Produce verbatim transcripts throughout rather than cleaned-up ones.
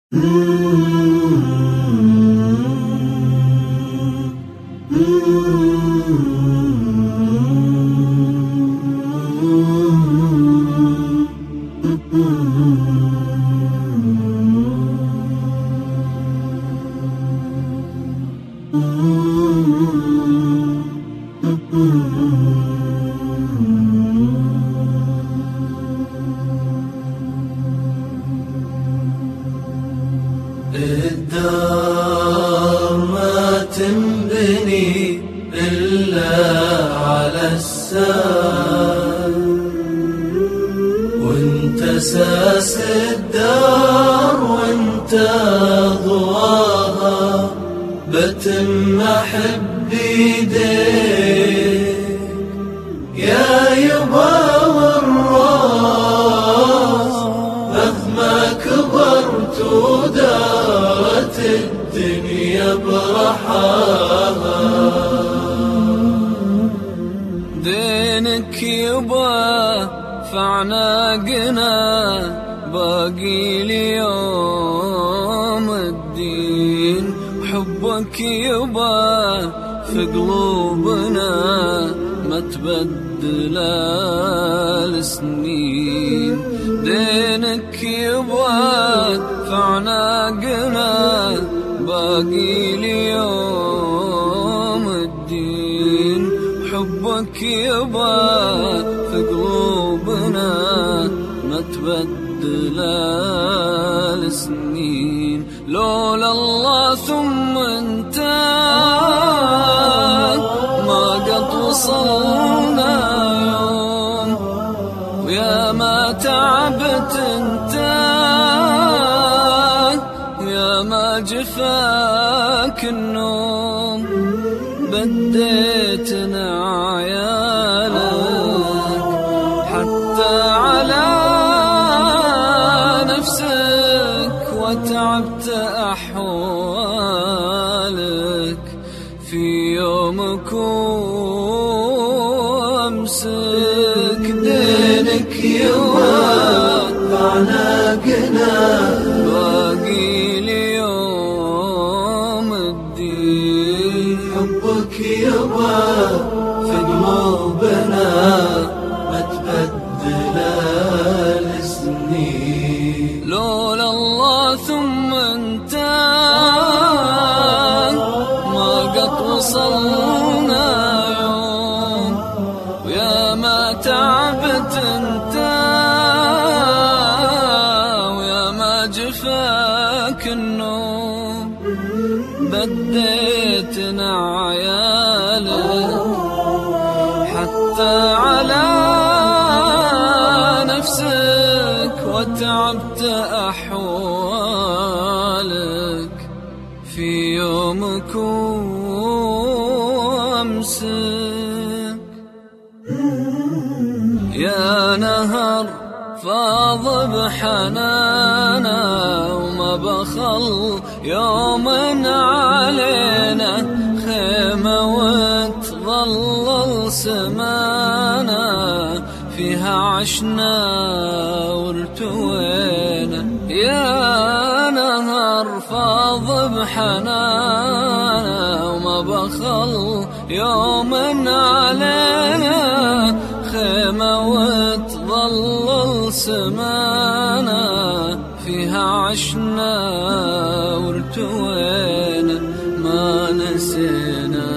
الدار ما تنبني إلا على السال، وانت ساس الدار وانت ضواها، بتم أحب بيديك يا يبا والراس، مهما كبرت ودارت الدنيا برحاها. دينك يبا فعناقنا باقي ليوم الدين، حبك يبا في قلوبنا ما تبدل السنين. دينك يبا فعناقنا باقي ليوم الدين، حبك يبا في قلوبنا ما تبدل السنين. لولا الله ثم انت ما قد وصلنا يوم، ويا ما تعبت انت يا ما جفاك النوم. بديتنا عيالك حتى على نفسك، وتعبت أحوالك في يومك وأمسك. دينك يوم فعناقنا باقي ليوم الدين، حبك يبا في قلوبنا ما تبدل السنين. لولا الله ثم انت ما قد وصلنا يوم، ويا ما تعبت انت ويا ما جفاك النوم. بديتنا عيالك حتى على نفسك، وتعبت أحوالك في يومك وأمسك. يا نهر فاض بحنانا وما بخل يوم علينا، خيمة وتظلل سمانا فيها عشنا وارتوينا. يا نهر فاض بحنانا وما بخل يوم علينا، خيمة وتظلل سمانا فيها عشنا وارتوينا. ما نسينا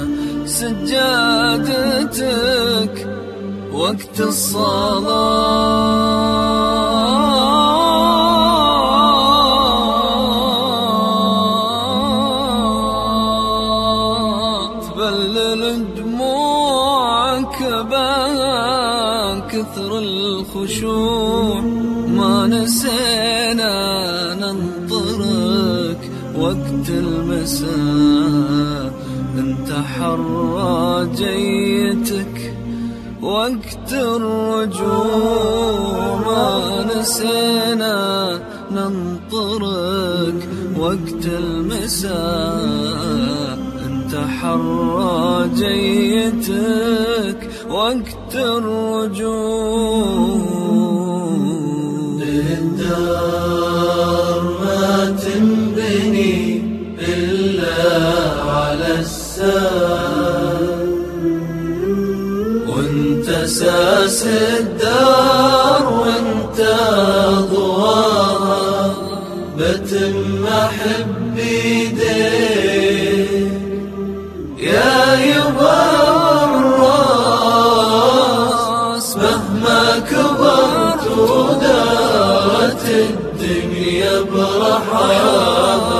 سجادتك وقت الصلاة، تبلل دموعك بها كثر الخشوع. ما نسينا ننطرك وقت المساء، انت حرى جيتك وقت الرجوع. ما نسينا ننطرك وقت المساء، انت حرى جيتك وقت الرجوع. للدار ما أساس الدار وانت ضواها، بتم أحب بيديك يا يبا الراس. مهما كبرت ودارت الدنيا برحاها،